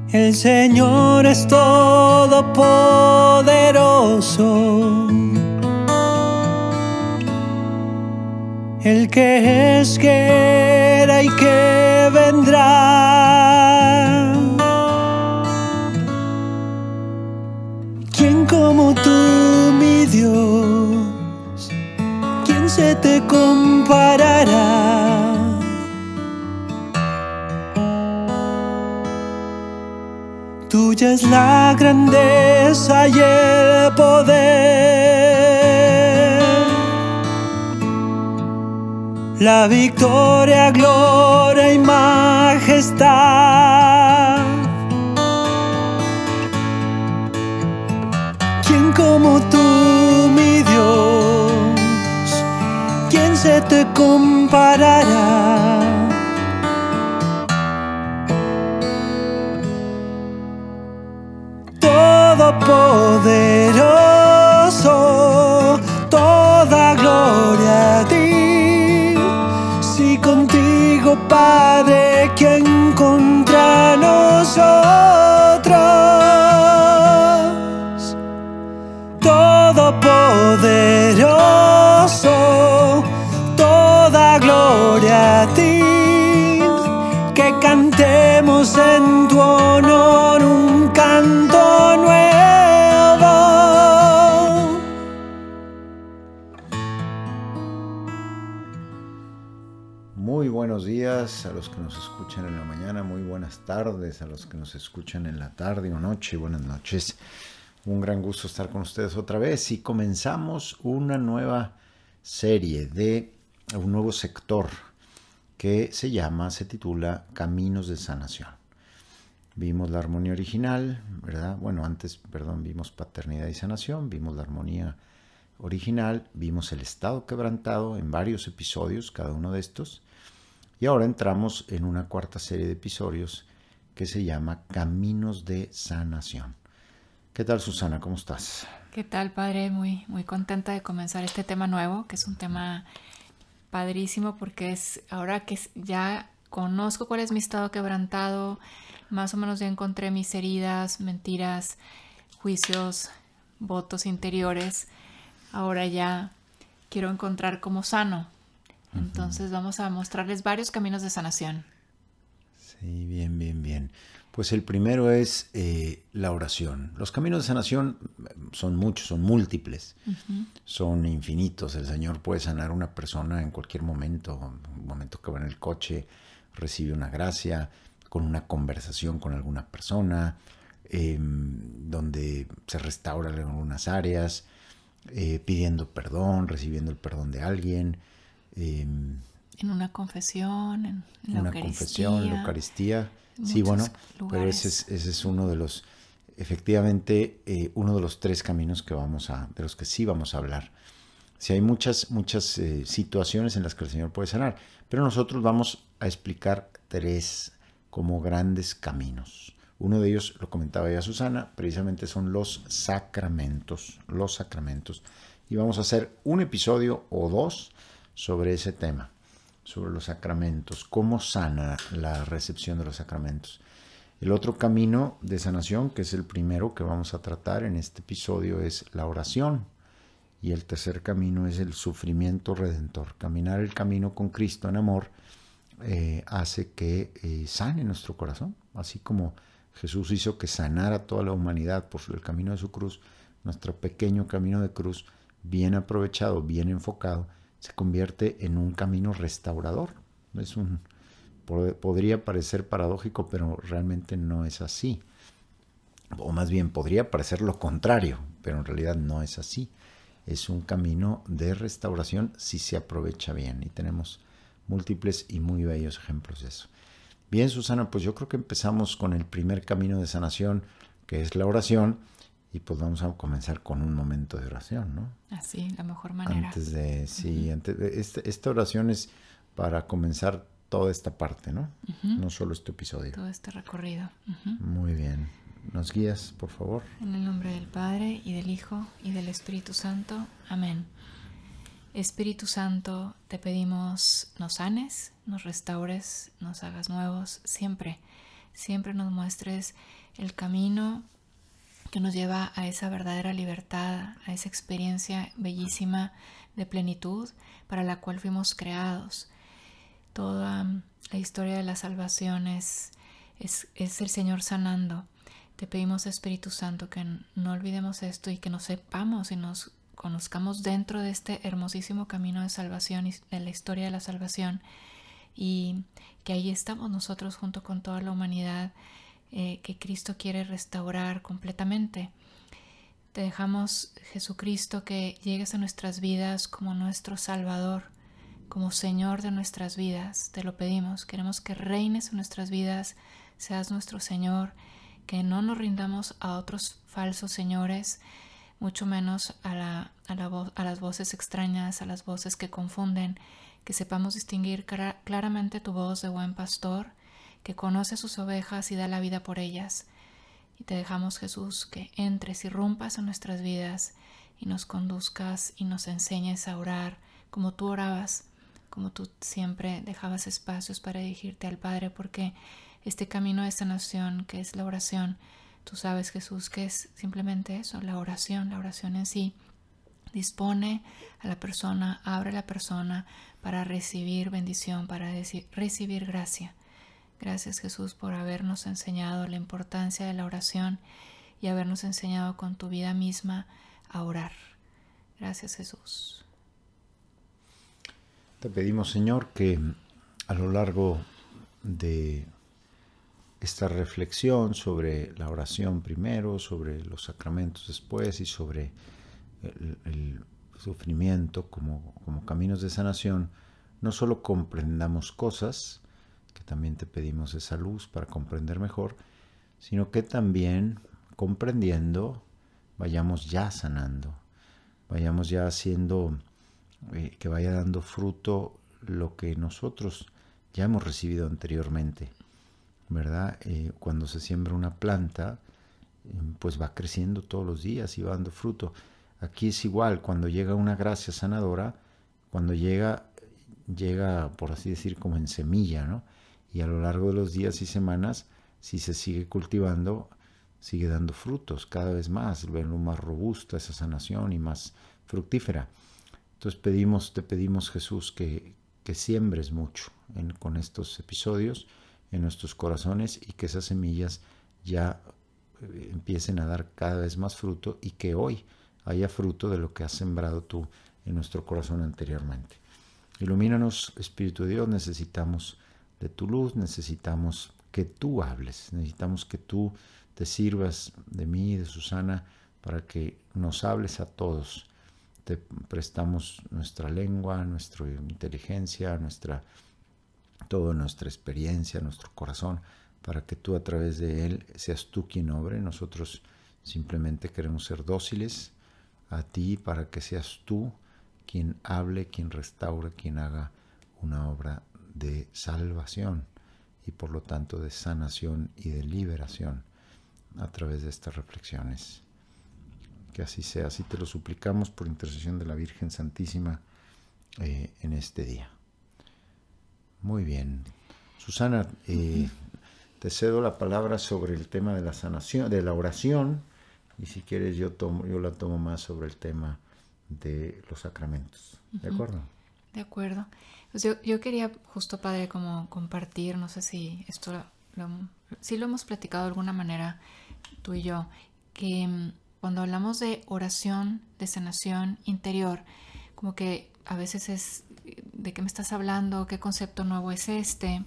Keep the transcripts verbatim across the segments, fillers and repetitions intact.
El Señor es todopoderoso, el que es, que era y que vendrá. ¿Quién como tú, mi Dios? ¿Quién se te comparará? Tuya es la grandeza y el poder, la victoria, gloria y majestad. ¿Quién como tú, mi Dios? ¿Quién se te comparará? Todopoderoso, toda gloria a ti. Si contigo, Padre, ¿quién contra nosotros? Todopoderoso, toda gloria a ti. Que cantemos en tu honor un canto nuevo. Muy buenos días a los que nos escuchan en la mañana, muy buenas tardes a los que nos escuchan en la tarde o noche, buenas noches. Un gran gusto estar con ustedes otra vez y comenzamos una nueva serie de un nuevo sector que se llama, se titula Caminos de Sanación. Vimos la armonía original, ¿verdad? Bueno, antes, perdón, vimos paternidad y sanación, vimos la armonía original, vimos el estado quebrantado en varios episodios, cada uno de estos, y ahora entramos en una cuarta serie de episodios que se llama Caminos de Sanación. ¿Qué tal, Susana? ¿Cómo estás? ¿Qué tal, padre? Muy, muy contenta de comenzar este tema nuevo, que es un tema padrísimo porque es ahora que ya conozco cuál es mi estado quebrantado, más o menos ya encontré mis heridas, mentiras, juicios, votos interiores. Ahora ya quiero encontrar cómo sano. Entonces vamos a mostrarles varios caminos de sanación. Sí, bien, bien, bien. Pues el primero es eh, la oración. Los caminos de sanación son muchos, son múltiples, uh-huh. Son infinitos. El Señor puede sanar a una persona en cualquier momento, un momento que va en el coche, recibe una gracia, con una conversación con alguna persona, eh, donde se restauran algunas áreas, eh, pidiendo perdón, recibiendo el perdón de alguien. Eh, en una confesión, en, en la una Eucaristía. confesión, la Eucaristía. Sí, bueno, lugares. Pero ese es, ese es uno de los, efectivamente, eh, uno de los tres caminos que vamos a, de los que sí vamos a hablar. Sí, hay muchas, muchas eh, situaciones en las que el Señor puede sanar, pero nosotros vamos a explicar tres como grandes caminos. Uno de ellos, lo comentaba ya Susana, precisamente son los sacramentos, los sacramentos. Y vamos a hacer un episodio o dos sobre ese tema, sobre los sacramentos, cómo sana la recepción de los sacramentos. El otro camino de sanación, que es el primero que vamos a tratar en este episodio, es la oración. Y el tercer camino es el sufrimiento redentor. Caminar el camino con Cristo en amor eh, hace que eh, sane nuestro corazón. Así como Jesús hizo que sanara toda la humanidad por el camino de su cruz, nuestro pequeño camino de cruz, bien aprovechado, bien enfocado, se convierte en un camino restaurador. Es un, podría parecer paradójico, pero realmente no es así. O más bien podría parecer lo contrario, pero en realidad no es así. Es un camino de restauración si se aprovecha bien. Y tenemos múltiples y muy bellos ejemplos de eso. Bien, Susana, pues yo creo que empezamos con el primer camino de sanación, que es la oración. Y pues vamos a comenzar con un momento de oración, ¿no? Así, la mejor manera. Antes de, sí, uh-huh. antes de, este, esta oración es para comenzar toda esta parte, ¿no? Uh-huh. No solo este episodio. Todo este recorrido. Uh-huh. Muy bien. ¿Nos guías, por favor? En el nombre del Padre, y del Hijo, y del Espíritu Santo. Amén. Espíritu Santo, te pedimos nos sanes, nos restaures, nos hagas nuevos siempre. siempre nos muestres el camino que nos lleva a esa verdadera libertad, a esa experiencia bellísima de plenitud para la cual fuimos creados. Toda la historia de la salvación es, es, es el Señor sanando. Te pedimos, Espíritu Santo, que no olvidemos esto y que nos sepamos y nos conozcamos dentro de este hermosísimo camino de salvación y de la historia de la salvación, y que ahí estamos nosotros junto con toda la humanidad eh, que Cristo quiere restaurar completamente. Te dejamos, Jesucristo, que llegues a nuestras vidas como nuestro Salvador, como Señor de nuestras vidas. Te lo pedimos, queremos que reines en nuestras vidas, seas nuestro Señor, que no nos rindamos a otros falsos señores, mucho menos a, la, a, la vo- a las voces extrañas, a las voces que confunden, que sepamos distinguir cara- claramente tu voz de buen pastor, que conoce sus ovejas y da la vida por ellas. Y te dejamos, Jesús, que entres y rompas en nuestras vidas y nos conduzcas y nos enseñes a orar como tú orabas, como tú siempre dejabas espacios para dirigirte al Padre, porque este camino de sanación que es la oración, tú sabes, Jesús, que es simplemente eso, la oración, la oración en sí. Dispone a la persona, abre a la persona para recibir bendición, para decir, recibir gracia. Gracias, Jesús, por habernos enseñado la importancia de la oración y habernos enseñado con tu vida misma a orar. Gracias, Jesús. Te pedimos, Señor, que a lo largo de esta reflexión sobre la oración primero, sobre los sacramentos después y sobre el, el sufrimiento como, como caminos de sanación, no solo comprendamos cosas, que también te pedimos esa luz para comprender mejor, sino que también comprendiendo vayamos ya sanando, vayamos ya haciendo eh, que vaya dando fruto lo que nosotros ya hemos recibido anteriormente, ¿verdad? Eh, cuando se siembra una planta, eh, pues va creciendo todos los días y va dando fruto. Aquí es igual, cuando llega una gracia sanadora, cuando llega, llega, por así decir, como en semilla, ¿no? Y a lo largo de los días y semanas, si se sigue cultivando, sigue dando frutos cada vez más, verlo más robusta esa sanación y más fructífera. Entonces pedimos, te pedimos, Jesús, que, que siembres mucho en, con estos episodios en nuestros corazones y que esas semillas ya eh, empiecen a dar cada vez más fruto y que hoy haya fruto de lo que has sembrado tú en nuestro corazón anteriormente. Ilumínanos, Espíritu de Dios, necesitamos de tu luz, necesitamos que tú hables, necesitamos que tú te sirvas de mí y de Susana para que nos hables a todos. Te prestamos nuestra lengua, nuestra inteligencia, nuestra, toda nuestra experiencia, nuestro corazón, para que tú a través de él seas tú quien obre. Nosotros simplemente queremos ser dóciles a ti para que seas tú quien hable, quien restaure, quien haga una obra de salvación y por lo tanto de sanación y de liberación a través de estas reflexiones. Que así sea, así te lo suplicamos por intercesión de la Virgen Santísima eh, en este día. Muy bien. Susana, eh, te cedo la palabra sobre el tema de la sanación, de la oración, y si quieres yo tomo, yo la tomo más sobre el tema de los sacramentos. ¿De acuerdo? De acuerdo. Pues yo, yo quería justo, Padre, como compartir, no sé si esto lo, lo, sí lo hemos platicado de alguna manera tú y yo, que cuando hablamos de oración, de sanación interior, como que a veces es ¿de qué me estás hablando? ¿Qué concepto nuevo es este?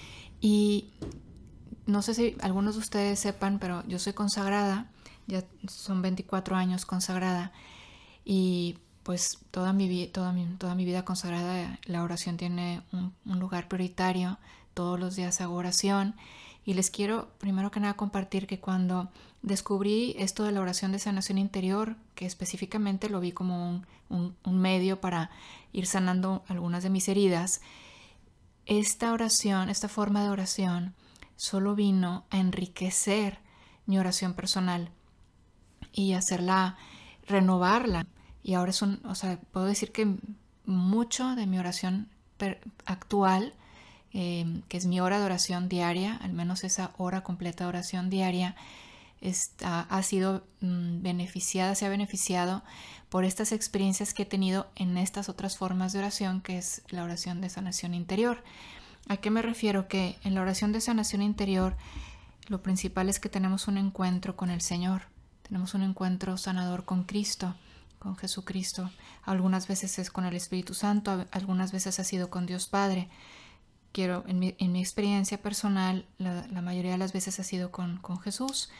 Y no sé si algunos de ustedes sepan, pero yo soy consagrada, ya son veinticuatro años consagrada, y pues toda mi, toda mi, toda mi vida consagrada, la oración tiene un, un lugar prioritario. Todos los días hago oración, y les quiero primero que nada compartir que cuando descubrí esto de la oración de sanación interior, que específicamente lo vi como un, un, un medio para ir sanando algunas de mis heridas, esta oración, esta forma de oración solo vino a enriquecer mi oración personal y hacerla, renovarla. Y ahora es un, o sea, puedo decir que mucho de mi oración per, actual eh, que es mi hora de oración diaria, al menos esa hora completa de oración diaria, está, ha sido mmm, beneficiada, se ha beneficiado por estas experiencias que he tenido en estas otras formas de oración, que es la oración de sanación interior. ¿A qué me refiero? Que en la oración de sanación interior lo principal es que tenemos un encuentro con el Señor, tenemos un encuentro sanador con Cristo, con Jesucristo. Algunas veces es con el Espíritu Santo, algunas veces ha sido con Dios Padre. Quiero, en mi, en mi experiencia personal, la, la mayoría de las veces ha sido con, con Jesús.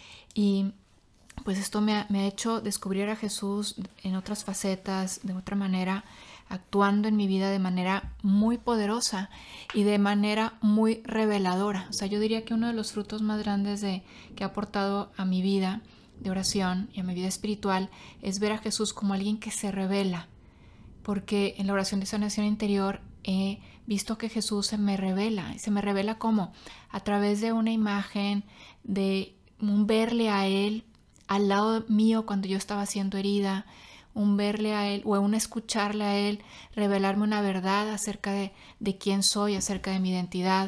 Y pues esto me ha, me ha hecho descubrir a Jesús en otras facetas, de otra manera, actuando en mi vida de manera muy poderosa y de manera muy reveladora. O sea, yo diría que uno de los frutos más grandes de, que ha aportado a mi vida de oración y a mi vida espiritual es ver a Jesús como alguien que se revela, porque en la oración de sanación interior he visto que Jesús se me revela. ¿Se me revela cómo? A través de una imagen, de un verle a Él al lado mío cuando yo estaba siendo herida, un verle a Él o un escucharle a Él, revelarme una verdad acerca de, de quién soy, acerca de mi identidad,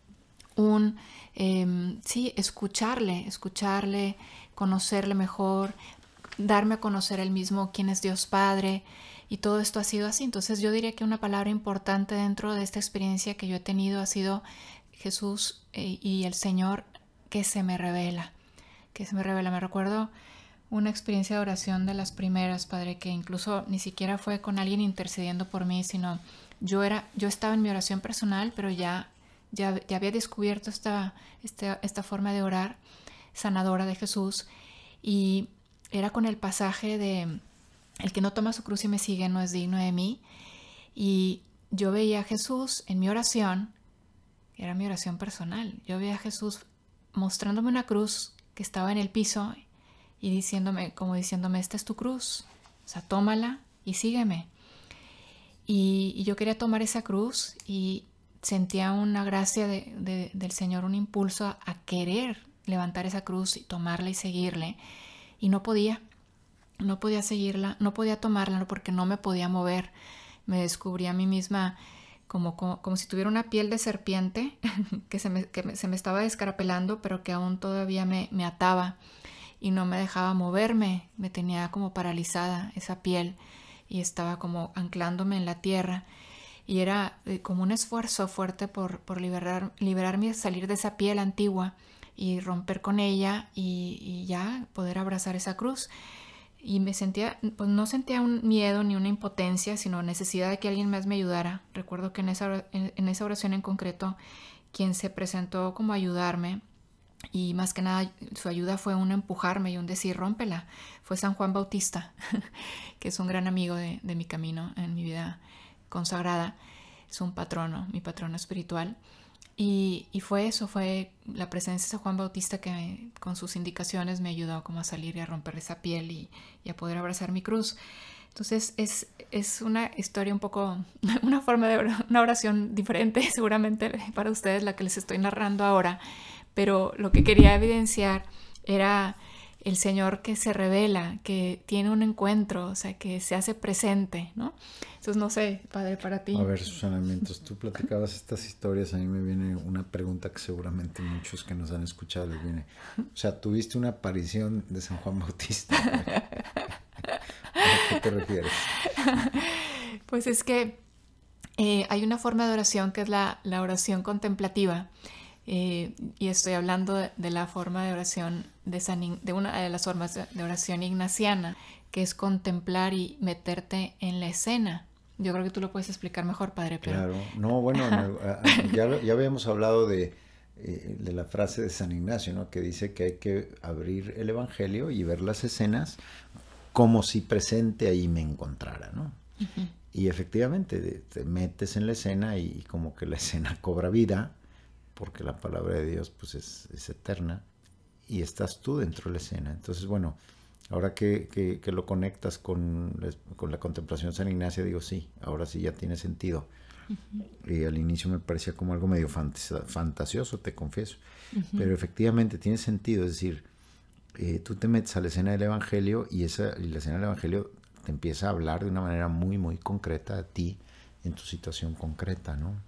un, eh, sí, escucharle, escucharle, conocerle mejor, darme a conocer Él mismo quién es Dios Padre, y todo esto ha sido así. Entonces yo diría que una palabra importante dentro de esta experiencia que yo he tenido ha sido Jesús eh, y el Señor que se me revela, que se me revela. Me recuerdo una experiencia de oración de las primeras, Padre, que incluso ni siquiera fue con alguien intercediendo por mí, sino yo era, yo estaba en mi oración personal, pero ya, ya, ya había descubierto esta, esta, esta forma de orar sanadora de Jesús, y era con el pasaje de el que no toma su cruz y me sigue no es digno de mí. Y yo veía a Jesús en mi oración, era mi oración personal, yo veía a Jesús mostrándome una cruz que estaba en el piso y diciéndome, como diciéndome, esta es tu cruz, o sea, tómala y sígueme. Y, y yo quería tomar esa cruz y sentía una gracia de, de, del Señor, un impulso a, a querer levantar esa cruz y tomarla y seguirle, y no podía. No podía seguirla, no podía tomarla porque no me podía mover. Me descubrí a mí misma como, como, como si tuviera una piel de serpiente que, se me, que me, se me estaba descarapelando, pero que aún todavía me, me ataba y no me dejaba moverme. Me tenía como paralizada esa piel y estaba como anclándome en la tierra. Y era eh, como un esfuerzo fuerte por, por liberar, liberarme y salir de esa piel antigua y romper con ella y, y ya poder abrazar esa cruz. Y me sentía, pues no sentía un miedo ni una impotencia, sino necesidad de que alguien más me ayudara. Recuerdo que en esa, en, en esa oración en concreto, quien se presentó como a ayudarme, y más que nada su ayuda fue un empujarme y un decir, rómpela, fue San Juan Bautista, que es un gran amigo de, de mi camino en mi vida consagrada. Es un patrono, mi patrono espiritual. Y, y fue eso, fue la presencia de San Juan Bautista que me, con sus indicaciones me ayudó como a salir y a romper esa piel y, y a poder abrazar mi cruz. Entonces es, es una historia un poco, una forma de una oración diferente seguramente para ustedes la que les estoy narrando ahora, pero lo que quería evidenciar era el Señor que se revela, que tiene un encuentro, o sea, que se hace presente, ¿no? Entonces, no sé, Padre, para ti. A ver, Susana, mientras tú platicabas estas historias, a mí me viene una pregunta que seguramente muchos que nos han escuchado les viene. O sea, ¿tuviste una aparición de San Juan Bautista? ¿A qué te refieres? Pues es que eh, hay una forma de oración que es la, la oración contemplativa. Eh, y estoy hablando de, de la forma de oración de, San, de una de las formas de, de oración ignaciana, que es contemplar y meterte en la escena. Yo creo que tú lo puedes explicar mejor, Padre. Pero... Claro, no, bueno, ya, ya habíamos hablado de, eh, de la frase de San Ignacio, ¿no? Que dice que hay que abrir el Evangelio y ver las escenas como si presente ahí me encontrara, ¿no? Uh-huh. Y efectivamente te metes en la escena y como que la escena cobra vida, porque la palabra de Dios pues es, es eterna, y estás tú dentro de la escena. Entonces, bueno, ahora que, que, que lo conectas con, con la contemplación de San Ignacio, digo, sí, ahora sí ya tiene sentido. Uh-huh. Y al inicio me parecía como algo medio fantas- fantasioso, te confieso, uh-huh. Pero efectivamente tiene sentido, es decir, eh, tú te metes a la escena del Evangelio y, esa, y la escena del Evangelio te empieza a hablar de una manera muy, muy concreta a ti, en tu situación concreta, ¿no?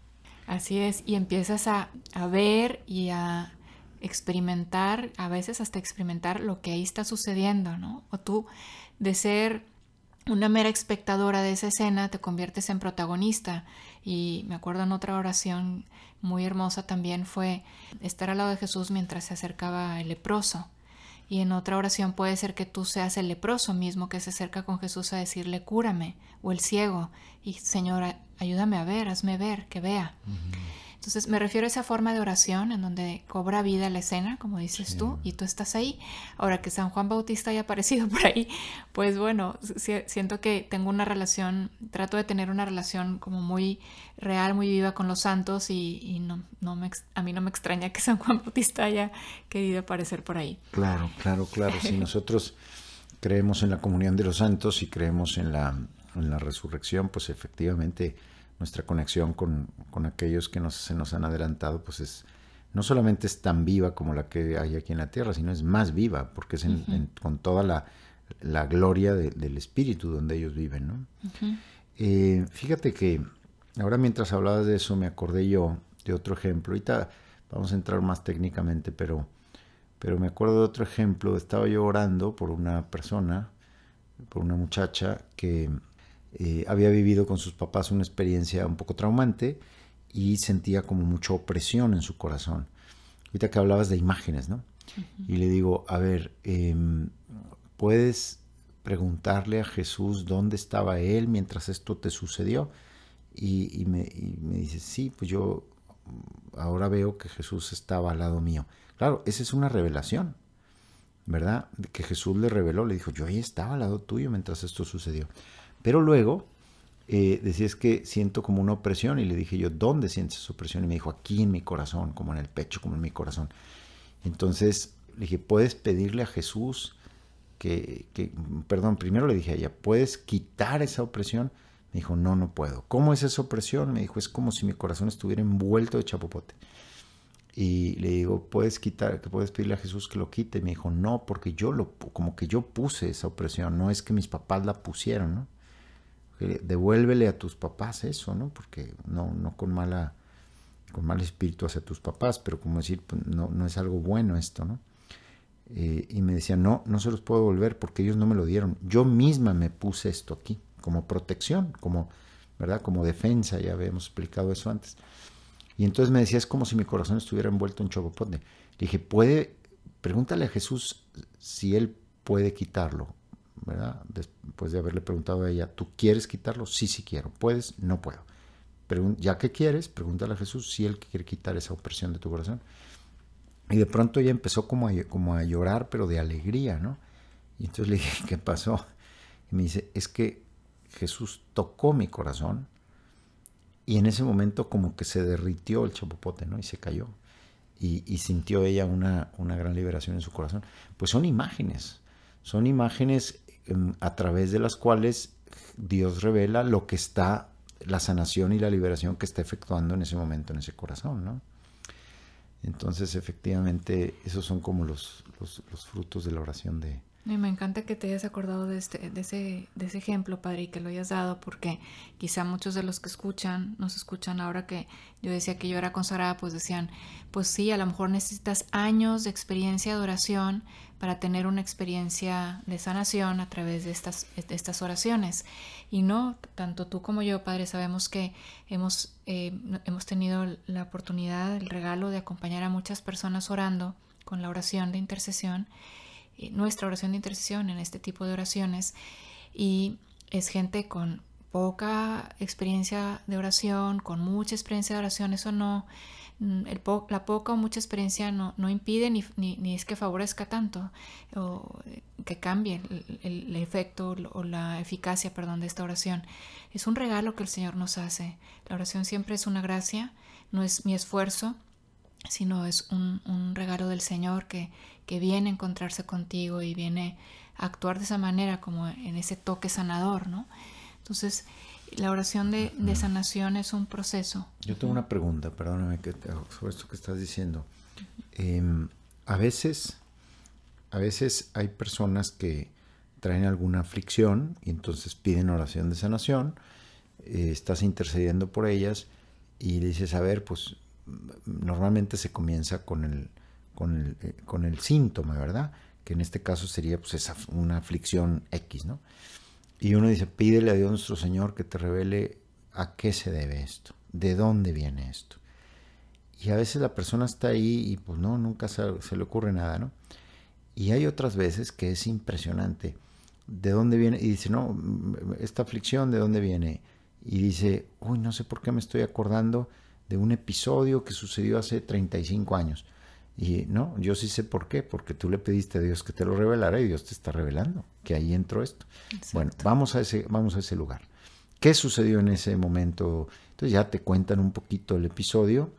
Así es, y empiezas a, a ver y a experimentar, a veces hasta experimentar lo que ahí está sucediendo, ¿no? O tú, de ser una mera espectadora de esa escena, te conviertes en protagonista. Y me acuerdo en otra oración muy hermosa también fue estar al lado de Jesús mientras se acercaba el leproso. Y en otra oración puede ser que tú seas el leproso mismo que se acerca con Jesús a decirle, cúrame, o el ciego, y Señor, ayúdame a ver, hazme ver, que vea. Uh-huh. Entonces me refiero a esa forma de oración en donde cobra vida la escena, como dices sí. tú, y tú estás ahí. Ahora que San Juan Bautista haya aparecido por ahí, pues bueno, siento que tengo una relación, trato de tener una relación como muy real, muy viva con los santos, y, y no, no me, a mí no me extraña que San Juan Bautista haya querido aparecer por ahí. Claro, claro, claro. Si nosotros creemos en la comunión de los santos y creemos en la, en la resurrección, pues efectivamente nuestra conexión con, con aquellos que nos, se nos han adelantado, pues es no solamente es tan viva como la que hay aquí en la tierra, sino es más viva, porque es en, uh-huh. en, con toda la, la gloria de, del Espíritu donde ellos viven, ¿no? Uh-huh. Eh, fíjate que ahora mientras hablabas de eso me acordé yo de otro ejemplo. Ahorita vamos a entrar más técnicamente, pero, pero me acuerdo de otro ejemplo. Estaba yo orando por una persona, por una muchacha que Eh, había vivido con sus papás una experiencia un poco traumante y sentía como mucha opresión en su corazón. Ahorita que hablabas de imágenes, ¿no? Uh-huh. Y le digo, a ver, eh, ¿puedes preguntarle a Jesús dónde estaba Él mientras esto te sucedió? Y, y, me, y me dice, sí, pues yo ahora veo que Jesús estaba al lado mío. Claro, esa es una revelación, ¿verdad? Que Jesús le reveló, le dijo, yo ahí estaba al lado tuyo mientras esto sucedió. Pero luego eh, decía, es que siento como una opresión, y le dije yo, ¿dónde sientes esa opresión? Y me dijo, aquí en mi corazón, como en el pecho, como en mi corazón. Entonces le dije, ¿puedes pedirle a Jesús que, que, perdón, primero le dije a ella, ¿puedes quitar esa opresión? Me dijo, no, no puedo. ¿Cómo es esa opresión? Me dijo, es como si mi corazón estuviera envuelto de chapopote. Y le digo, ¿puedes quitar, que puedes pedirle a Jesús que lo quite? Me dijo, no, porque yo lo, como que yo puse esa opresión, no es que mis papás la pusieron, ¿no? Devuélvele a tus papás eso, ¿no? Porque no, no con mala, con mal espíritu hacia tus papás, pero como decir, pues no, no es algo bueno esto, ¿no? Eh, y me decía, no, no se los puedo devolver porque ellos no me lo dieron. Yo misma me puse esto aquí, como protección, como, ¿verdad? Como defensa, ya habíamos explicado eso antes. Y entonces me decía, es como si mi corazón estuviera envuelto en chapopote. Le dije, puede, pregúntale a Jesús si Él puede quitarlo, ¿verdad? Después de haberle preguntado a ella, ¿tú quieres quitarlo? Sí, sí quiero. ¿Puedes? No puedo. Pregun- ya que quieres, pregúntale a Jesús si Él quiere quitar esa opresión de tu corazón. Y de pronto ella empezó como a, como a llorar, pero de alegría, ¿no? Y entonces le dije, ¿qué pasó? Y me dice, es que Jesús tocó mi corazón y en ese momento como que se derritió el chapopote, ¿no? Y se cayó. Y, y sintió ella una, una gran liberación en su corazón. Pues son imágenes. Son imágenes um, a través de las cuales Dios revela lo que está, la sanación y la liberación que está efectuando en ese momento, en ese corazón, ¿no? Entonces, efectivamente, esos son como los, los, los frutos de la oración de... Y me encanta que te hayas acordado de, este, de, ese, de ese ejemplo, Padre, y que lo hayas dado, porque quizá muchos de los que escuchan, nos escuchan ahora que yo decía que yo era consagrada, pues decían, pues sí, a lo mejor necesitas años de experiencia de oración para tener una experiencia de sanación a través de estas, de estas oraciones. Y no, tanto tú como yo, Padre, sabemos que hemos, eh, hemos tenido la oportunidad, el regalo de acompañar a muchas personas orando con la oración de intercesión, nuestra oración de intercesión en este tipo de oraciones, y es gente con poca experiencia de oración, con mucha experiencia de oración. Eso no, el po, la poca o mucha experiencia no, no impide ni, ni, ni es que favorezca tanto o que cambie el, el, el efecto o la eficacia, perdón, de esta oración. Es un regalo que el Señor nos hace. La oración siempre es una gracia, no es mi esfuerzo, sino es un, un regalo del Señor que, que viene a encontrarse contigo y viene a actuar de esa manera, como en ese toque sanador, ¿no? Entonces, la oración de, de sanación es un proceso. Yo tengo una pregunta, perdóname, que, sobre esto que estás diciendo. Eh, a veces, a veces hay personas que traen alguna aflicción y entonces piden oración de sanación, eh, estás intercediendo por ellas, y le dices, a ver, pues normalmente se comienza con el, con el, eh, con el síntoma, ¿verdad? Que en este caso sería pues esa, una aflicción X, ¿no? Y uno dice, pídele a Dios nuestro Señor que te revele a qué se debe esto, de dónde viene esto. Y a veces la persona está ahí y pues no, nunca se, se le ocurre nada, ¿no? Y hay otras veces que es impresionante. ¿De dónde viene? Y dice, no, esta aflicción, ¿de dónde viene? Y dice, uy, no sé por qué me estoy acordando de un episodio que sucedió hace treinta y cinco años. Y no, yo sí sé por qué, porque tú le pediste a Dios que te lo revelara y Dios te está revelando que ahí entró esto. Exacto. Bueno, vamos a ese, vamos a ese lugar. ¿Qué sucedió en ese momento? Entonces ya te cuentan un poquito el episodio.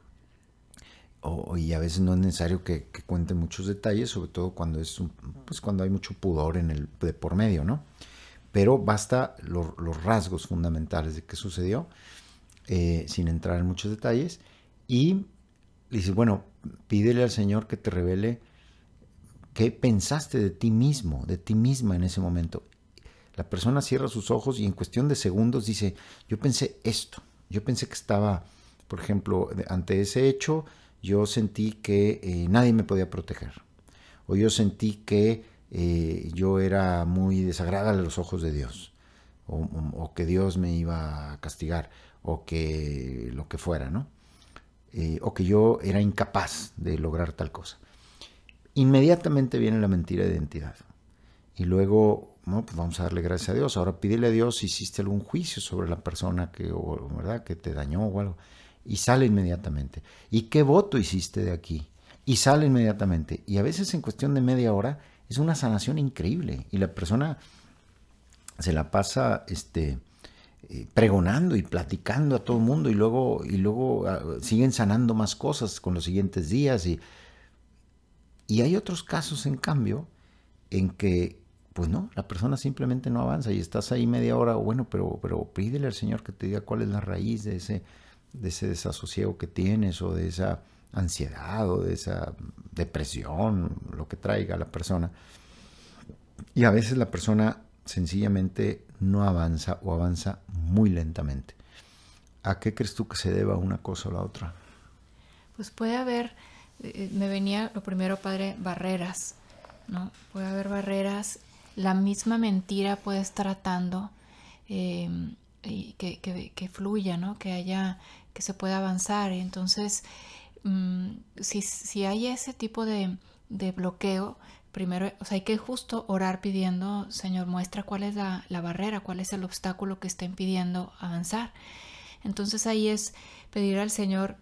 O, y a veces no es necesario que, que cuenten muchos detalles, sobre todo cuando es un, pues cuando hay mucho pudor en el de por medio, ¿no? Pero basta lo, los rasgos fundamentales de qué sucedió, eh, sin entrar en muchos detalles, y dices, bueno, pídele al Señor que te revele qué pensaste de ti mismo, de ti misma en ese momento. La persona cierra sus ojos y en cuestión de segundos dice, yo pensé esto, yo pensé que estaba, por ejemplo, ante ese hecho, yo sentí que eh, nadie me podía proteger, o yo sentí que eh, yo era muy desagradable a los ojos de Dios, o, o que Dios me iba a castigar, o que lo que fuera, ¿no? Eh, o que yo era incapaz de lograr tal cosa. Inmediatamente viene la mentira de identidad. Y luego, no, pues vamos a darle gracias a Dios. Ahora pídele a Dios si hiciste algún juicio sobre la persona que, o, ¿verdad?, que te dañó o algo. Y sale inmediatamente. ¿Y qué voto hiciste de aquí? Y sale inmediatamente. Y a veces en cuestión de media hora es una sanación increíble. Y la persona se la pasa este, eh, pregonando y platicando a todo el mundo. Y luego, y luego uh, siguen sanando más cosas con los siguientes días. Y, y hay otros casos, en cambio, en que, pues no, la persona simplemente no avanza. Y estás ahí media hora. Bueno, pero, pero pídele al Señor que te diga cuál es la raíz de ese... de ese desasosiego que tienes, o de esa ansiedad, o de esa depresión, lo que traiga la persona. Y a veces la persona sencillamente no avanza, o avanza muy lentamente. ¿A qué crees tú que se deba una cosa o la otra? Pues puede haber, eh, me venía lo primero, padre, barreras, ¿no? Puede haber barreras, la misma mentira puede estar atando, eh, y que, que, que fluya, ¿no? Que haya, que se pueda avanzar. Y entonces, mmm, si, si hay ese tipo de, de bloqueo, primero, o sea, hay que justo orar pidiendo, Señor, muestra cuál es la, la barrera, cuál es el obstáculo que está impidiendo avanzar. Entonces ahí es pedir al Señor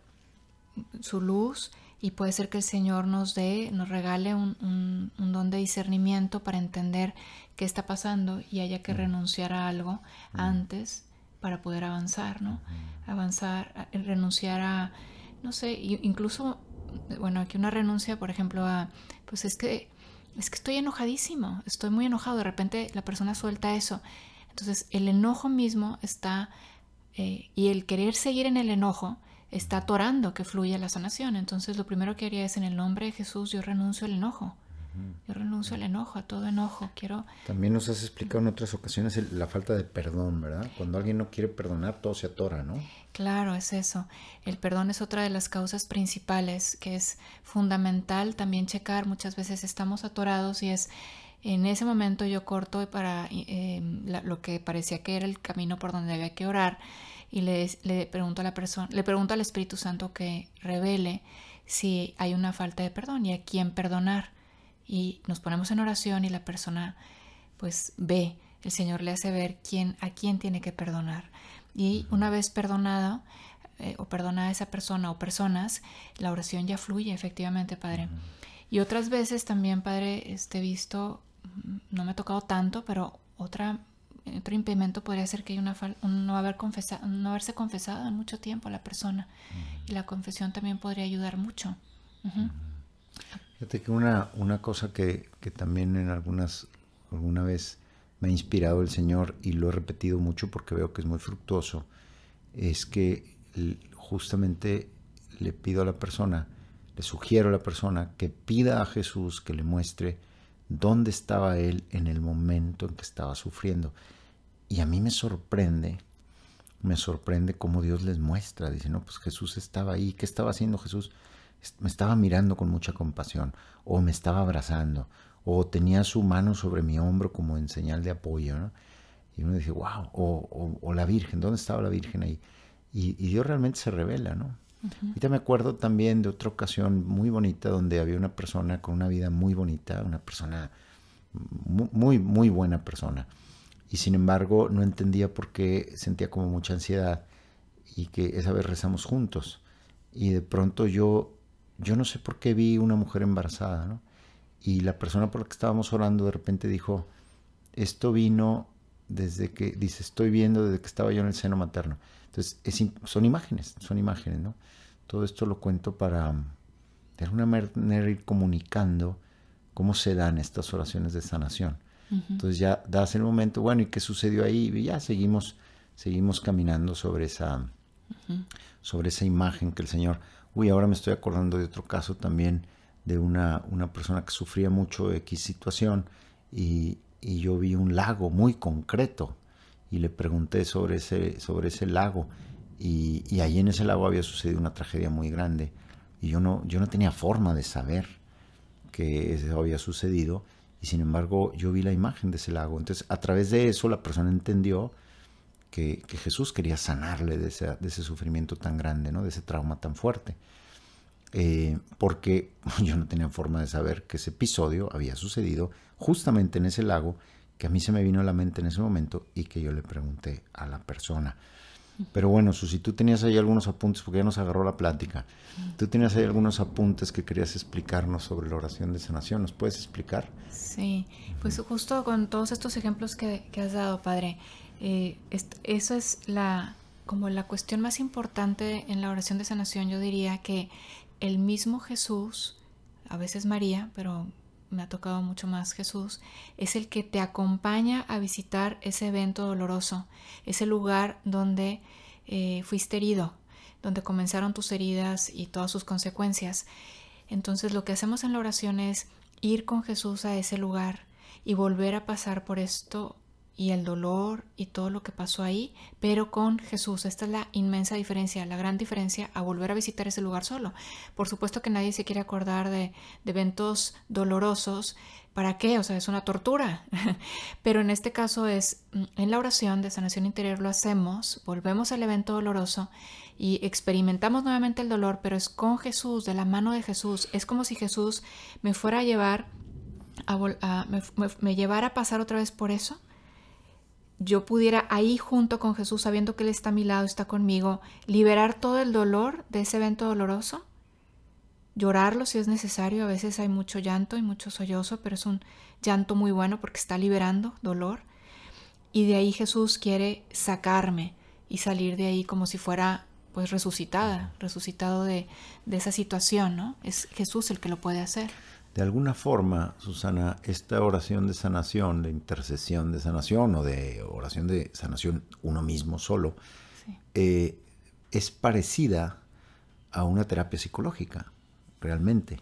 su luz, y puede ser que el Señor nos dé, nos regale un, un, un don de discernimiento para entender qué está pasando, y haya que renunciar a algo mm. antes para poder avanzar, ¿no? Mm. Avanzar, a, renunciar a, no sé, incluso, bueno, aquí una renuncia, por ejemplo, a, pues es que, es que estoy enojadísimo, estoy muy enojado, de repente la persona suelta eso. Entonces el enojo mismo está, eh, y el querer seguir en el enojo, está atorando que fluya la sanación. Entonces lo primero que haría es, en el nombre de Jesús, yo renuncio al enojo. Yo renuncio al enojo, a todo enojo. Quiero... También nos has explicado en otras ocasiones el, la falta de perdón, ¿verdad? Cuando alguien no quiere perdonar, todo se atora, ¿no? Claro, es eso. El perdón es otra de las causas principales, que es fundamental también checar. Muchas veces estamos atorados, y es en ese momento yo corto para eh, la, lo que parecía que era el camino por donde había que orar, y le, le pregunto a la persona, le pregunto al Espíritu Santo que revele si hay una falta de perdón y a quién perdonar. Y nos ponemos en oración, y la persona pues ve, el Señor le hace ver quién, a quién tiene que perdonar. Y una vez perdonado, eh, o perdonada esa persona o personas, la oración ya fluye efectivamente, Padre. Uh-huh. Y otras veces también, Padre, este visto, no me ha tocado tanto, pero otra otro impedimento podría ser que hay una fal- no, haber confesado, no haberse confesado en mucho tiempo la persona. Uh-huh. Y la confesión también podría ayudar mucho. Uh-huh. Uh-huh. Fíjate que una, una cosa que, que también en algunas, alguna vez me ha inspirado el Señor, y lo he repetido mucho porque veo que es muy fructuoso, es que justamente le pido a la persona, le sugiero a la persona que pida a Jesús que le muestre dónde estaba él en el momento en que estaba sufriendo. Y a mí me sorprende me sorprende cómo Dios les muestra. Dice, no, pues Jesús estaba ahí. ¿Qué estaba haciendo Jesús? Me estaba mirando con mucha compasión, o me estaba abrazando, o tenía su mano sobre mi hombro como en señal de apoyo, ¿no? Y uno dice, wow, o, o, o la Virgen, ¿dónde estaba la Virgen ahí? Y, y Dios realmente se revela, ¿no? Uh-huh. Ahorita me acuerdo también de otra ocasión muy bonita donde había una persona con una vida muy bonita, una persona muy, muy, muy buena persona. Y sin embargo no entendía por qué sentía como mucha ansiedad, y que esa vez rezamos juntos. Y de pronto yo, yo no sé por qué vi una mujer embarazada, ¿no? Y la persona por la que estábamos orando de repente dijo, esto vino desde que, dice, estoy viendo desde que estaba yo en el seno materno. Entonces, es, son imágenes, son imágenes, ¿no? Todo esto lo cuento para de alguna manera ir comunicando cómo se dan estas oraciones de sanación. Uh-huh. Entonces ya das el momento, bueno, ¿y qué sucedió ahí? Y ya seguimos, seguimos caminando sobre esa, uh-huh. sobre esa imagen que el Señor... Uy, ahora me estoy acordando de otro caso también de una, una persona que sufría mucho X situación, y, y yo vi un lago muy concreto y le pregunté sobre ese, sobre ese lago, y, y ahí en ese lago había sucedido una tragedia muy grande, y yo no, yo no tenía forma de saber que eso había sucedido, y sin embargo yo vi la imagen de ese lago. Entonces a través de eso la persona entendió que, que Jesús quería sanarle de ese, de ese sufrimiento tan grande, ¿no? De ese trauma tan fuerte. Eh, porque yo no tenía forma de saber que ese episodio había sucedido justamente en ese lago, que a mí se me vino a la mente en ese momento y que yo le pregunté a la persona. Pero bueno, Susi, tú tenías ahí algunos apuntes, porque ya nos agarró la plática. Tú tenías ahí algunos apuntes que querías explicarnos sobre la oración de sanación. ¿Nos puedes explicar? Sí, pues justo con todos estos ejemplos que, que has dado, Padre, eh, est- eso es la, como la cuestión más importante en la oración de sanación. Yo diría que el mismo Jesús, a veces María, pero me ha tocado mucho más Jesús, es el que te acompaña a visitar ese evento doloroso, ese lugar donde eh, fuiste herido, donde comenzaron tus heridas y todas sus consecuencias. Entonces lo que hacemos en la oración es ir con Jesús a ese lugar y volver a pasar por esto y el dolor y todo lo que pasó ahí, pero con Jesús. Esta es la inmensa diferencia, la gran diferencia a volver a visitar ese lugar solo. Por supuesto que nadie se quiere acordar de, de eventos dolorosos. ¿Para qué? O sea, es una tortura. Pero en este caso es, en la oración de sanación interior lo hacemos, volvemos al evento doloroso y experimentamos nuevamente el dolor, pero es con Jesús, de la mano de Jesús. Es como si Jesús me fuera a llevar, a, a, me, me, me llevara a pasar otra vez por eso. Yo pudiera ahí junto con Jesús, sabiendo que Él está a mi lado, está conmigo, liberar todo el dolor de ese evento doloroso, llorarlo si es necesario. A veces hay mucho llanto y mucho sollozo, pero es un llanto muy bueno porque está liberando dolor. Y de ahí Jesús quiere sacarme y salir de ahí como si fuera pues resucitada, resucitado de, de esa situación, ¿no? Es Jesús el que lo puede hacer. De alguna forma, Susana, esta oración de sanación, de intercesión de sanación o de oración de sanación uno mismo solo, sí. eh, es parecida a una terapia psicológica, realmente.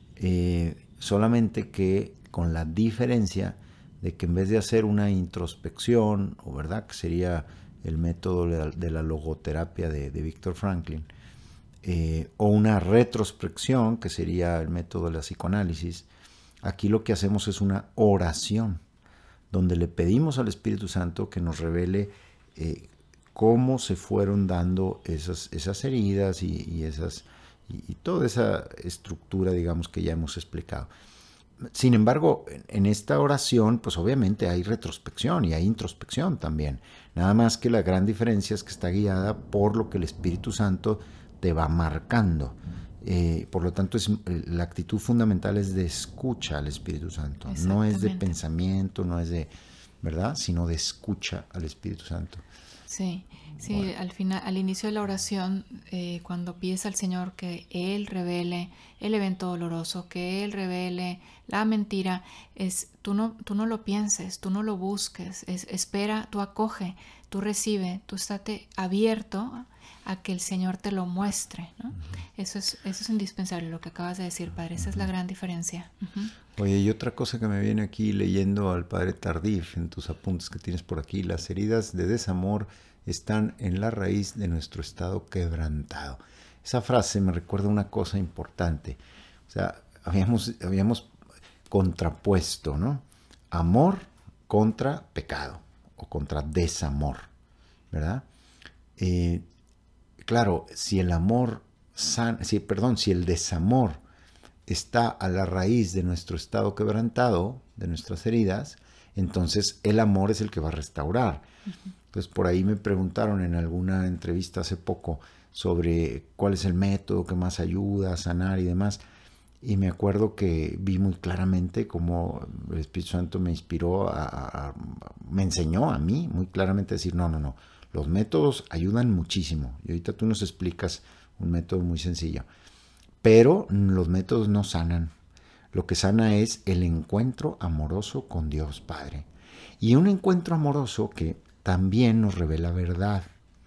Eh, solamente que con la diferencia de que en vez de hacer una introspección, o verdad, que sería el método de la, de la logoterapia de, de Viktor Franklin, Eh, o una retrospección, que sería el método de la psicoanálisis, aquí lo que hacemos es una oración, donde le pedimos al Espíritu Santo que nos revele eh, cómo se fueron dando esas, esas heridas y, y, esas, y, y toda esa estructura, digamos, que ya hemos explicado. Sin embargo, en esta oración, pues obviamente hay retrospección y hay introspección también. Nada más que la gran diferencia es que está guiada por lo que el Espíritu Santo te va marcando. Eh, por lo tanto, es, la actitud fundamental es de escucha al Espíritu Santo. No es de pensamiento, no es de, ¿verdad? Sino de escucha al Espíritu Santo. Sí, sí, bueno. al final, al inicio de la oración, eh, cuando pides al Señor que Él revele el evento doloroso, que Él revele la mentira, es tú no, tú no lo pienses, tú no lo busques, es, espera, tú acoge, tú recibe, tú estate abierto a que el Señor te lo muestre, ¿no? Uh-huh. Eso es, eso es indispensable, lo que acabas de decir, Padre. Esa uh-huh. es la gran diferencia. Uh-huh. Oye, y otra cosa que me viene aquí leyendo al Padre Tardif en tus apuntes que tienes por aquí, las heridas de desamor están en la raíz de nuestro estado quebrantado. Esa frase me recuerda una cosa importante. O sea, habíamos, habíamos contrapuesto, ¿no? Amor contra pecado o contra desamor, ¿verdad? Eh, claro, si el amor, san, si, perdón, si el desamor está a la raíz de nuestro estado quebrantado, de nuestras heridas, entonces el amor es el que va a restaurar. Uh-huh. Entonces por ahí me preguntaron en alguna entrevista hace poco sobre cuál es el método que más ayuda a sanar y demás. Y me acuerdo que vi muy claramente cómo el Espíritu Santo me inspiró, a, a, a, me enseñó a mí muy claramente a decir, no, no, no, los métodos ayudan muchísimo. Y ahorita tú nos explicas un método muy sencillo. Pero los métodos no sanan. Lo que sana es el encuentro amoroso con Dios Padre. Y un encuentro amoroso que también nos revela verdad.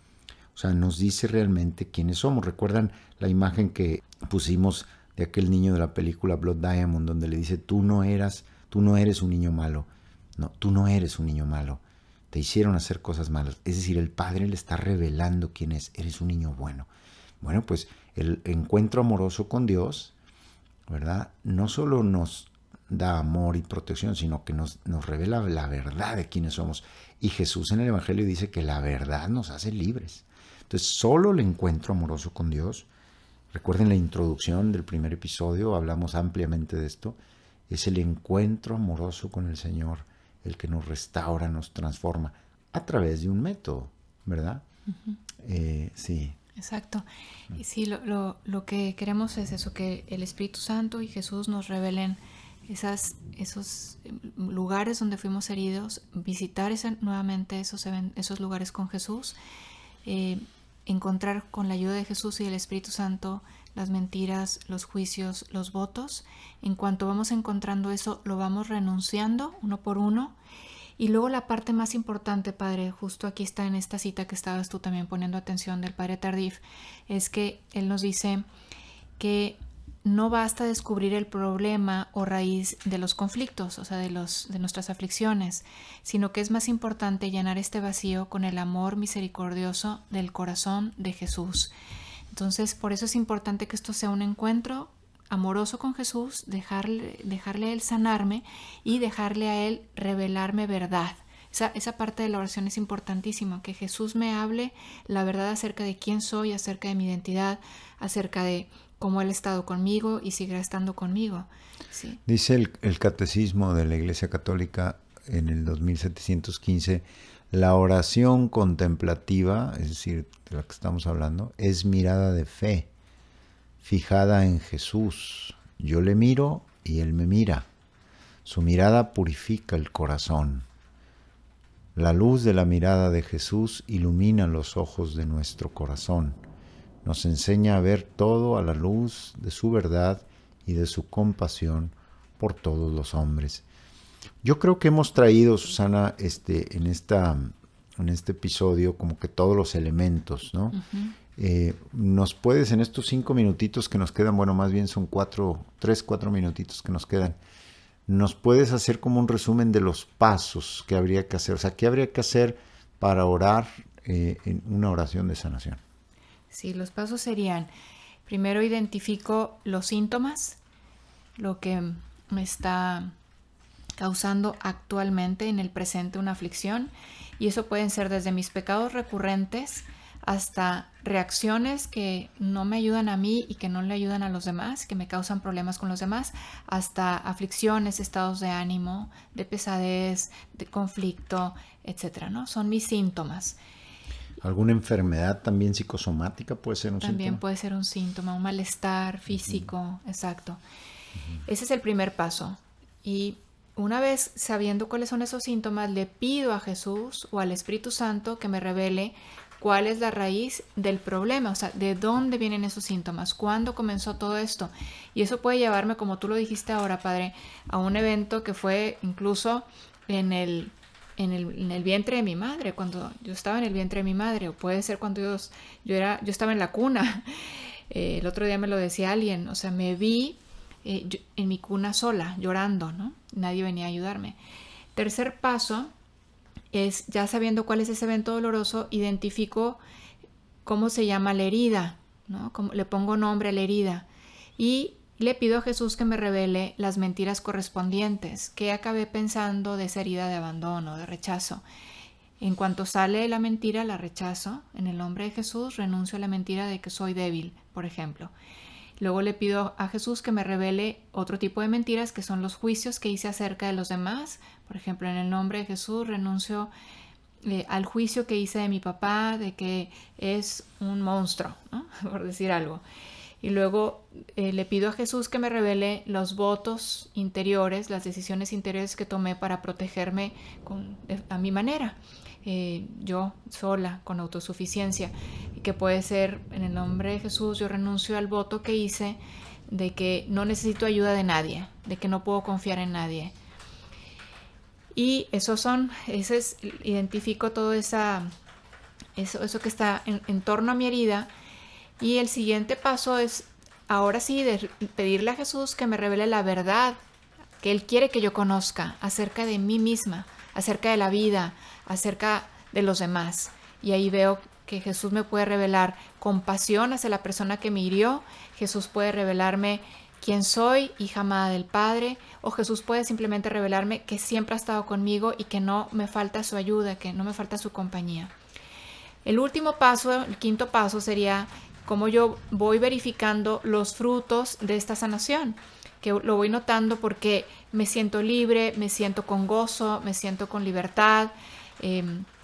O sea, nos dice realmente quiénes somos. ¿Recuerdan la imagen que pusimos de aquel niño de la película Blood Diamond, donde le dice, tú no eras, tú no eres un niño malo? No, tú no eres un niño malo. Te hicieron hacer cosas malas. Es decir, el Padre le está revelando quién es. Eres un niño bueno. Bueno, pues el encuentro amoroso con Dios, ¿verdad? No solo nos da amor y protección, sino que nos, nos revela la verdad de quiénes somos. Y Jesús en el Evangelio dice que la verdad nos hace libres. Entonces, solo el encuentro amoroso con Dios, recuerden la introducción del primer episodio, hablamos ampliamente de esto, es el encuentro amoroso con el Señor, el que nos restaura, nos transforma, a través de un método, ¿verdad? Uh-huh. Eh, sí. Exacto. Y sí, lo, lo, lo que queremos es eso, que el Espíritu Santo y Jesús nos revelen esas, esos lugares donde fuimos heridos, visitar ese, nuevamente esos, esos lugares con Jesús, eh, encontrar con la ayuda de Jesús y del Espíritu Santo las mentiras, los juicios, los votos. En cuanto vamos encontrando eso, lo vamos renunciando uno por uno. Y luego la parte más importante, Padre, justo aquí está en esta cita que estabas tú también poniendo atención del Padre Tardif, es que él nos dice que no basta descubrir el problema o raíz de los conflictos, o sea, de, los, de nuestras aflicciones, sino que es más importante llenar este vacío con el amor misericordioso del corazón de Jesús. Entonces, por eso es importante que esto sea un encuentro amoroso con Jesús, dejarle, dejarle a Él sanarme y dejarle a Él revelarme verdad. Esa, esa parte de la oración es importantísima, que Jesús me hable la verdad acerca de quién soy, acerca de mi identidad, acerca de cómo Él ha estado conmigo y seguirá estando conmigo. Sí. Dice el, el Catecismo de la Iglesia Católica en el dos mil setecientos quince, la oración contemplativa, es decir, de la que estamos hablando, es mirada de fe, fijada en Jesús. Yo le miro y Él me mira. Su mirada purifica el corazón. La luz de la mirada de Jesús ilumina los ojos de nuestro corazón. Nos enseña a ver todo a la luz de su verdad y de su compasión por todos los hombres. Yo creo que hemos traído, Susana, este, en, esta, en este episodio como que todos los elementos, ¿no? Uh-huh. Eh, ¿Nos puedes en estos cinco minutitos que nos quedan, bueno, más bien son cuatro, tres, cuatro minutitos que nos quedan, nos puedes hacer como un resumen de los pasos que habría que hacer? O sea, ¿qué habría que hacer para orar eh, en una oración de sanación? Sí, los pasos serían, primero identifico los síntomas, lo que me está causando actualmente en el presente una aflicción, y eso pueden ser desde mis pecados recurrentes hasta reacciones que no me ayudan a mí y que no le ayudan a los demás, que me causan problemas con los demás, hasta aflicciones, estados de ánimo, de pesadez, de conflicto, etcétera, ¿no? Son mis síntomas. ¿Alguna enfermedad también psicosomática puede ser un también síntoma? También puede ser un síntoma, un malestar físico, uh-huh. Exacto. Uh-huh. Ese es el primer paso. Y una vez sabiendo cuáles son esos síntomas, le pido a Jesús o al Espíritu Santo que me revele cuál es la raíz del problema, o sea, de dónde vienen esos síntomas, cuándo comenzó todo esto. Y eso puede llevarme, como tú lo dijiste ahora, Padre, a un evento que fue incluso en el... En el, en el vientre de mi madre, cuando yo estaba en el vientre de mi madre, o puede ser cuando yo, yo, era, yo estaba en la cuna. Eh, el otro día me lo decía alguien, o sea, me vi eh, yo, en mi cuna sola, llorando, ¿no? Nadie venía a ayudarme. Tercer paso es, ya sabiendo cuál es ese evento doloroso, identifico cómo se llama la herida, ¿no? Como, le pongo nombre a la herida y le pido a Jesús que me revele las mentiras correspondientes, que acabé pensando de esa herida de abandono, de rechazo. En cuanto sale la mentira, la rechazo. En el nombre de Jesús renuncio a la mentira de que soy débil, por ejemplo. Luego le pido a Jesús que me revele otro tipo de mentiras, que son los juicios que hice acerca de los demás. Por ejemplo, en el nombre de Jesús renuncio eh, al juicio que hice de mi papá, de que es un monstruo, ¿no? Por decir algo. Y luego eh, le pido a Jesús que me revele los votos interiores, las decisiones interiores que tomé para protegerme con, de, a mi manera. Eh, yo sola, con autosuficiencia, y que puede ser, en el nombre de Jesús, yo renuncio al voto que hice de que no necesito ayuda de nadie, de que no puedo confiar en nadie. Y esos son, ese es, identifico todo esa, eso, eso que está en, en torno a mi herida. Y el siguiente paso es, ahora sí, de pedirle a Jesús que me revele la verdad que Él quiere que yo conozca acerca de mí misma, acerca de la vida, acerca de los demás. Y ahí veo que Jesús me puede revelar compasión hacia la persona que me hirió. Jesús puede revelarme quién soy, hija amada del Padre. O Jesús puede simplemente revelarme que siempre ha estado conmigo y que no me falta su ayuda, que no me falta su compañía. El último paso, el quinto paso sería cómo yo voy verificando los frutos de esta sanación, que lo voy notando porque me siento libre, me siento con gozo, me siento con libertad, eh,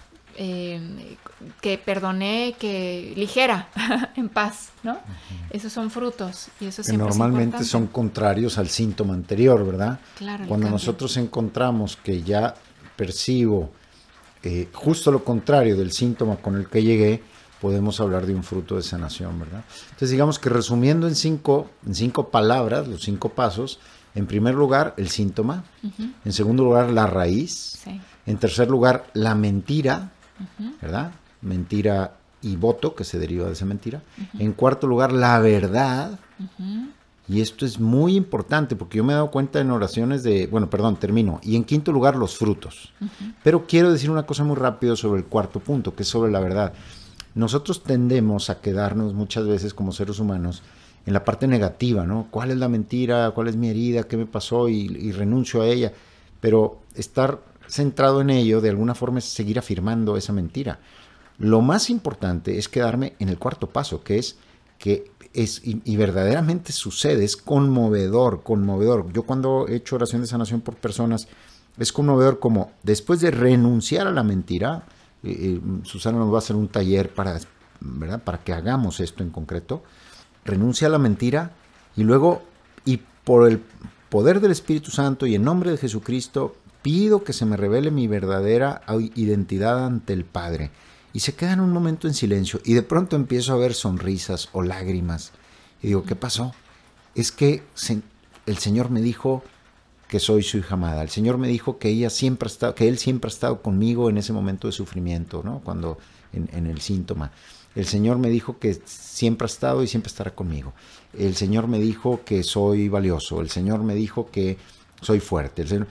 eh, que perdoné, que ligera, en paz, ¿no? Uh-huh. Esos son frutos y eso siempre que normalmente son contrarios al síntoma anterior, ¿verdad? Claro, cuando nosotros encontramos que ya percibo eh, justo lo contrario del síntoma con el que llegué, podemos hablar de un fruto de sanación, ¿verdad? Entonces, digamos que resumiendo en cinco, en cinco palabras, los cinco pasos, en primer lugar, el síntoma, uh-huh. En segundo lugar, la raíz, sí. En tercer lugar, la mentira, uh-huh. ¿verdad? Mentira y voto, que se deriva de esa mentira. Uh-huh. En cuarto lugar, la verdad, uh-huh. Y esto es muy importante, porque yo me he dado cuenta en oraciones de, bueno, perdón, termino. Y en quinto lugar, los frutos. Uh-huh. Pero quiero decir una cosa muy rápido sobre el cuarto punto, que es sobre la verdad. Nosotros tendemos a quedarnos muchas veces como seres humanos en la parte negativa, ¿no? ¿Cuál es la mentira? ¿Cuál es mi herida? ¿Qué me pasó? Y, y renuncio a ella. Pero estar centrado en ello, de alguna forma, es seguir afirmando esa mentira. Lo más importante es quedarme en el cuarto paso, que es que es, y, y verdaderamente sucede, es conmovedor, conmovedor. Yo cuando he hecho oración de sanación por personas, es conmovedor como después de renunciar a la mentira. Eh, Susana nos va a hacer un taller para, ¿verdad? Para que hagamos esto en concreto. Renuncia a la mentira y luego, y por el poder del Espíritu Santo y en nombre de Jesucristo, pido que se me revele mi verdadera identidad ante el Padre. Y se quedan un momento en silencio y de pronto empiezo a ver sonrisas o lágrimas. Y digo, ¿qué pasó? Es que se, el Señor me dijo que soy su hija amada. El Señor me dijo que ella siempre ha estado, que Él siempre ha estado conmigo en ese momento de sufrimiento, ¿no? Cuando en, en el síntoma. El Señor me dijo que siempre ha estado y siempre estará conmigo. El Señor me dijo que soy valioso. El Señor me dijo que soy fuerte. El Señor...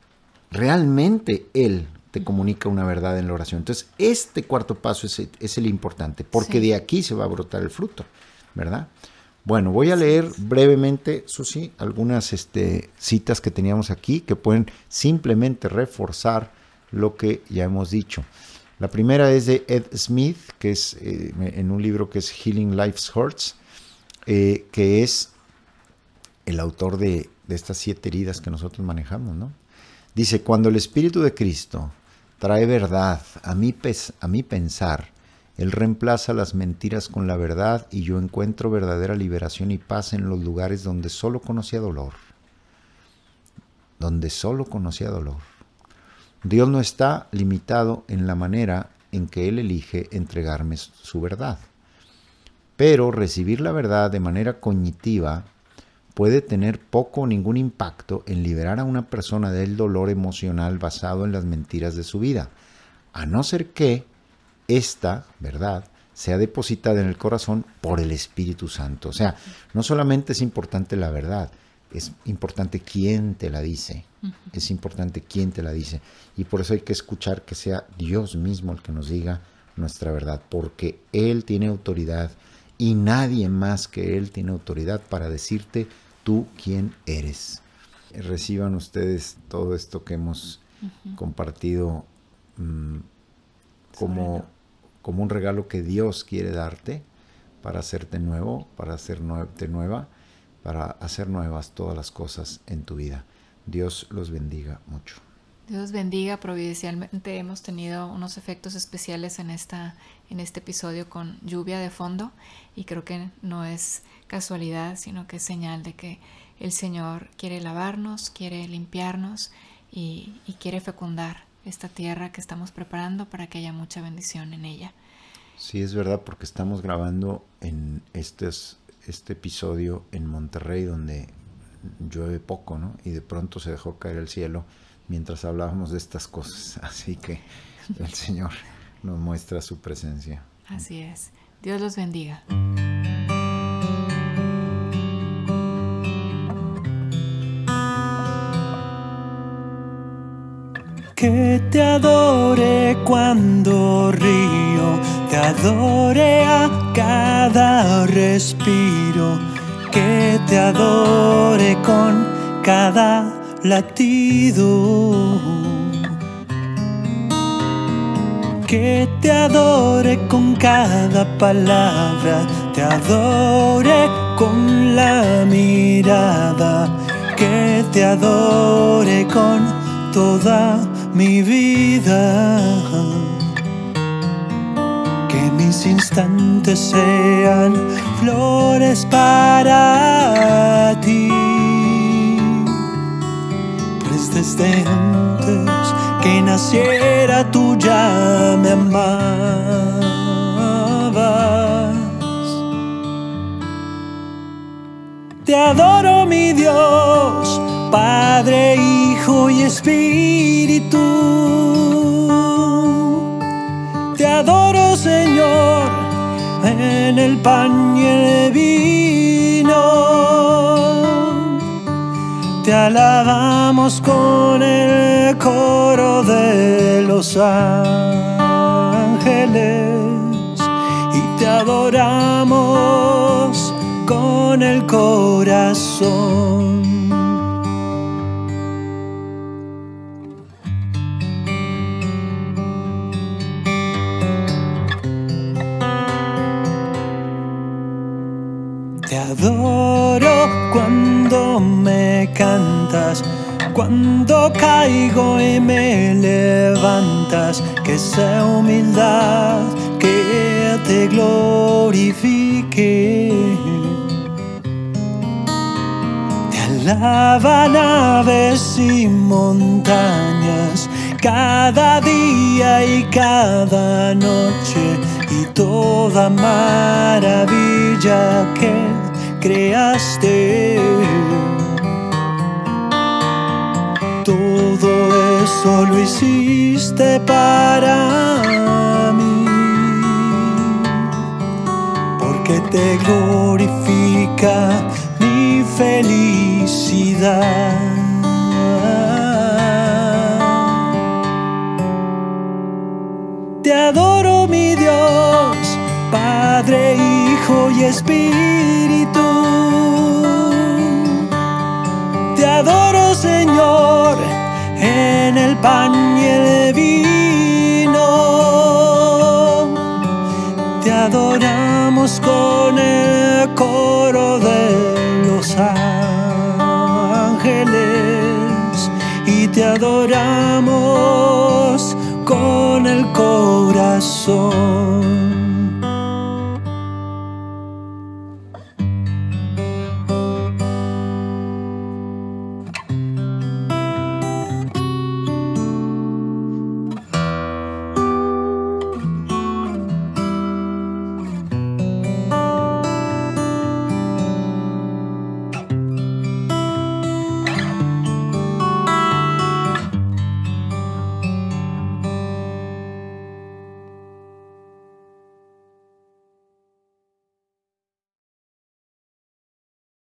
Realmente Él te comunica una verdad en la oración. Entonces, este cuarto paso es, es el importante, porque sí. De aquí se va a brotar el fruto, ¿verdad? Bueno, voy a leer brevemente, Susi, algunas este, citas que teníamos aquí que pueden simplemente reforzar lo que ya hemos dicho. La primera es de Ed Smith, que es eh, en un libro que es Healing Life's Hurts, eh, que es el autor de, de estas siete heridas que nosotros manejamos, ¿no? Dice, cuando el Espíritu de Cristo trae verdad a mi, pes- a mi pensar, Él reemplaza las mentiras con la verdad y yo encuentro verdadera liberación y paz en los lugares donde solo conocía dolor. Donde solo conocía dolor. Dios no está limitado en la manera en que Él elige entregarme su verdad. Pero recibir la verdad de manera cognitiva puede tener poco o ningún impacto en liberar a una persona del dolor emocional basado en las mentiras de su vida, a no ser que esta verdad sea depositada en el corazón por el Espíritu Santo. O sea, no solamente es importante la verdad, es importante quién te la dice. Uh-huh. Es importante quién te la dice. Y por eso hay que escuchar que sea Dios mismo el que nos diga nuestra verdad, porque Él tiene autoridad y nadie más que Él tiene autoridad para decirte tú quién eres. Reciban ustedes todo esto que hemos uh-huh. compartido mmm, como, como un regalo que Dios quiere darte para hacerte nuevo, para hacerte nueva, para hacer nuevas todas las cosas en tu vida. Dios los bendiga mucho. Dios bendiga. Providencialmente hemos tenido unos efectos especiales en, esta, en este episodio con lluvia de fondo, y creo que no es casualidad, sino que es señal de que el Señor quiere lavarnos, quiere limpiarnos y, y quiere fecundar esta tierra que estamos preparando para que haya mucha bendición en ella. Sí, es verdad, porque estamos grabando en estes, este episodio en Monterrey, donde llueve poco, ¿no? Y de pronto se dejó caer el cielo mientras hablábamos de estas cosas. Así que el Señor nos muestra su presencia. Así es. Dios los bendiga. Que te adore cuando río, te adore a cada respiro, que te adore con cada latido, que te adore con cada palabra, te adore con la mirada, que te adore con toda mi vida, que mis instantes sean flores para ti, pues desde antes que naciera tú ya me amabas. Te adoro, mi Dios, Padre, Hijo y Espíritu. Te adoro, Señor, en el pan y el vino. Te alabamos con el coro de los ángeles y te adoramos con el corazón. Te adoro cuando me cantas, cuando caigo y me levantas, que sea humildad que te glorifique. Te alaban aves y montañas, cada día y cada noche, y toda maravilla que creaste. Todo eso lo hiciste para mí, porque te glorifica mi felicidad. Te adoro, mi Dios, Padre, Hijo y Espíritu. Te adoro, Señor, en el pan y el vino. Te adoramos con el coro de los ángeles y te adoramos con el corazón.